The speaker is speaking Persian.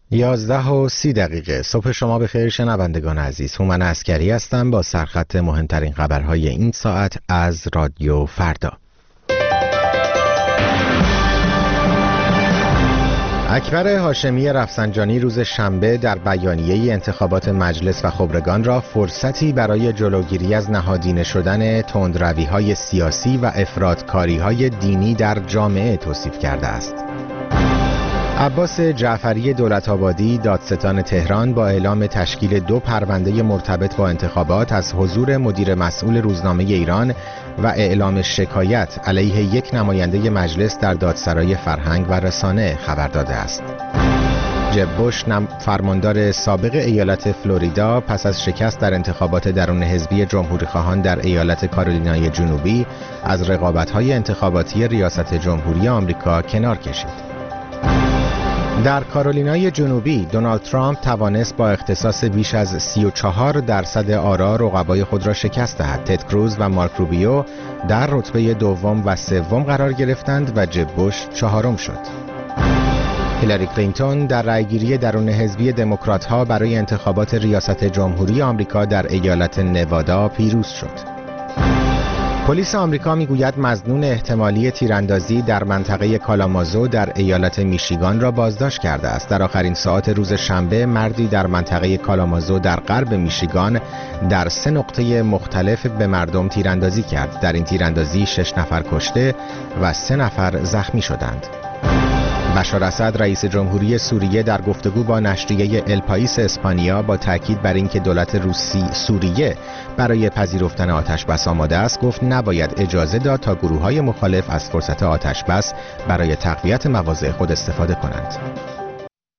11:30 صبح شما بخیر شنوندگان عزیز. هومن عسکری هستم با سرخط مهمترین خبرهای این ساعت از رادیو فردا. اکبر هاشمی رفسنجانی روز شنبه در بیانیه‌ای انتخابات مجلس و خبرگان را فرصتی برای جلوگیری از نهادینه شدن تندروی‌های سیاسی و افراط‌کاری‌های دینی در جامعه توصیف کرده است. عباس جعفری دولت‌آبادی دادستان تهران با اعلام تشکیل 2 پرونده مرتبط با انتخابات از حضور مدیر مسئول روزنامه ایران و اعلام شکایت علیه 1 نماینده مجلس در دادسرای فرهنگ و رسانه خبر داده است. جب بوش فرماندار سابق ایالت فلوریدا پس از شکست در انتخابات درون حزبی جمهوری‌خواهان در ایالت کارولینای جنوبی از رقابت‌های انتخاباتی ریاست جمهوری آمریکا کنار کشید. در کارولینای جنوبی دونالد ترامپ توانست با اختصاص بیش از 34% آرا رقبای خود را شکست دهد. تد کروز و مارک روبیو در رتبه دوم و سوم قرار گرفتند و جب بوش 4م شد. هیلاری کلینتون در رأیگیری درون حزبی دموکرات‌ها برای انتخابات ریاست جمهوری آمریکا در ایالت نوادا پیروز شد. پلیس آمریکا میگوید مظنون احتمالی تیراندازی در منطقه کالامازو در ایالت میشیگان را بازداشت کرده است. در آخرین ساعات روز شنبه مردی در منطقه کالامازو در غرب میشیگان در 3 نقطه مختلف به مردم تیراندازی کرد. در این تیراندازی 6 نفر کشته و 3 نفر زخمی شدند. بشار اسد رئیس جمهوری سوریه در گفتگو با نشریه الپائیس اسپانیا با تاکید بر اینکه دولت سوریه برای پذیرفتن آتش‌بس آماده است گفت نباید اجازه داد تا گروه‌های مخالف از فرصت آتش‌بس برای تقویت مواضع خود استفاده کنند.